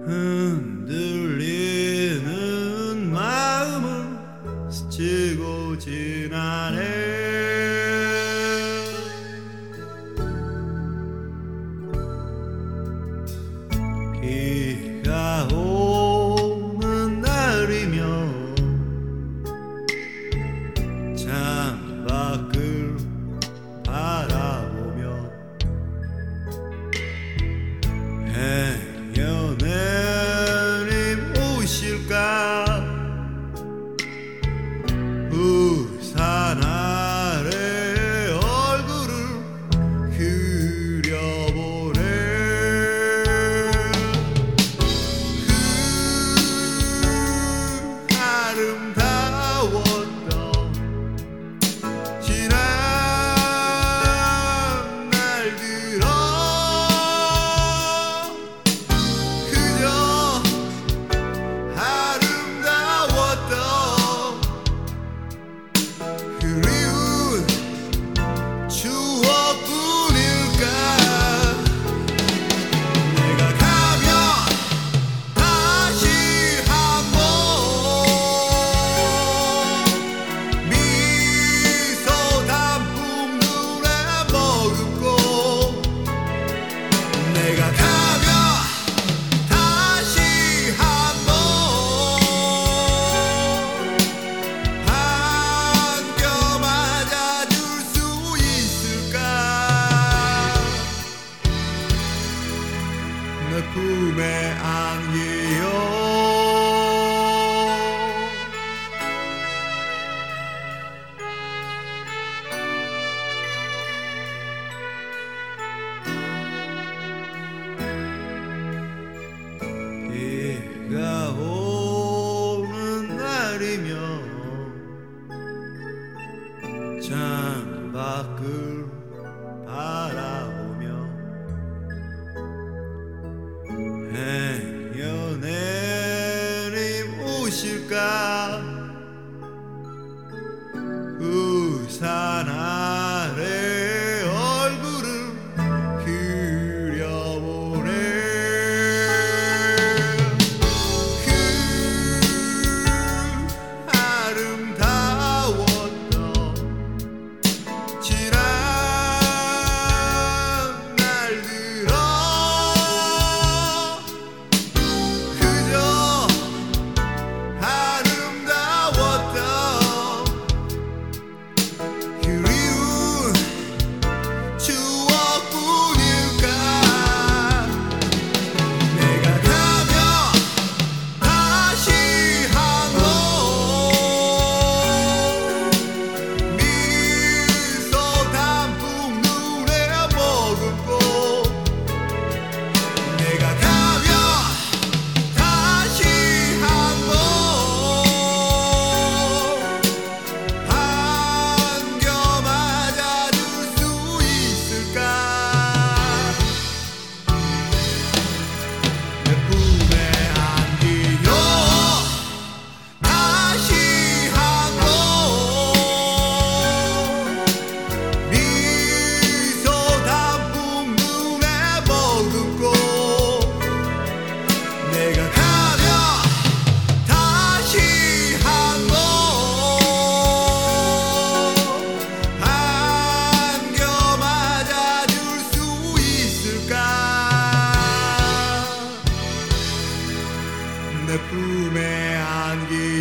흔들리는 마음을 스치고 지나네. 비가 오는 날이면 창밖을 바라보며 행여내님 오실까. 우산 아래 얼굴을 그려보네. 그 아름다웠던 지난 날들어 그저 아름다웠던 그리운 추억뿐일까. 내가 가면 다시 한번 미소 담은 눈에 머금고, 내가 가면 다시 한번 안겨 맞아줄 수 있을까. 내 품에 안기요. 비가 오는 날이면 창밖을 바라보며 행여내님 오실까. 우산 아래 얼굴을 그려보네. 그 아름다웠던 지난 날들어 그저 아름다웠던 그리운 추억뿐일까. 내가 가면 다시 한번 미소 담은 눈에 머금고, 내가 가면 다시 한번 안겨 맞아줄 수 있을까. 내 품에 안기요. 다시 한번 미소 담은 눈에 머금고, 내가 가면 다시 한번 안겨 맞아줄 수 있을까. 내 품에 안기